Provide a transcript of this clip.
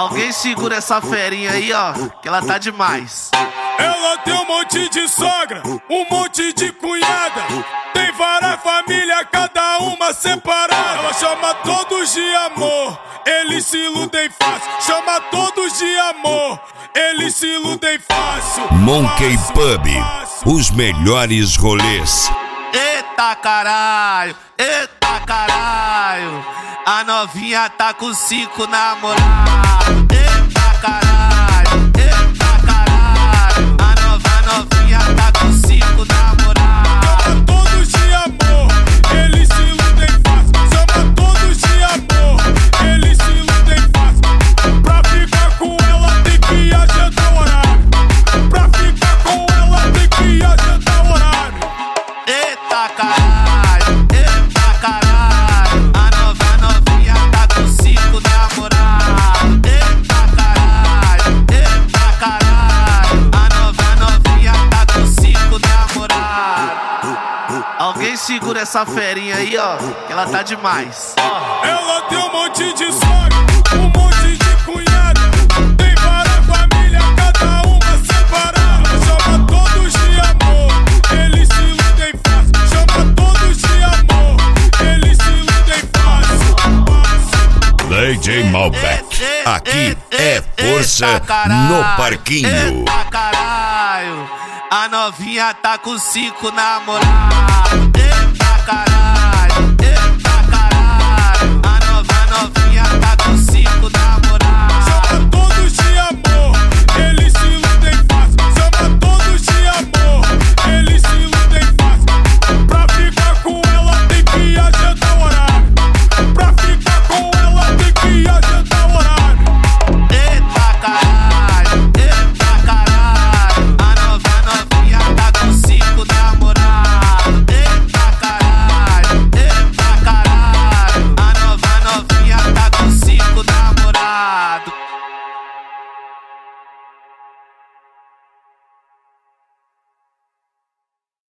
Alguém segura essa ferinha aí, ó, que ela tá demais. Ela tem um monte de sogra, um monte de cunhada. Tem várias famílias, cada uma separada. Ela chama todos de amor, eles se iludem fácil. Chama todos de amor, eles se iludem fácil. Monkey Pub, os melhores rolês. Eita caralho, a novinha tá com 5 namorados. Eita caralho, a novinha tá com 5 namorados. Chama todos de amor, eles se iludem fácil. Chama todos de amor, eles se iludem fácil. Pra ficar com ela tem que agendar horário. Pra ficar com ela tem que agendar horário. Eita caralho, a novinha tá com 5 namorados. Eita caralho, a novinha tá com 5 namorados. Alguém segura essa ferinha aí, ó, que ela tá demais. Ela tem um monte de sogra, um monte de cunhada. Tem várias famílias, cada uma separada. Chama todos de amor, eles se iludem fácil. Chama todos de amor, eles se iludem fácil. DJ Malbec, aqui é força no parquinho. Eita caralho, a novinha tá com 5 namorados. Eita caralho.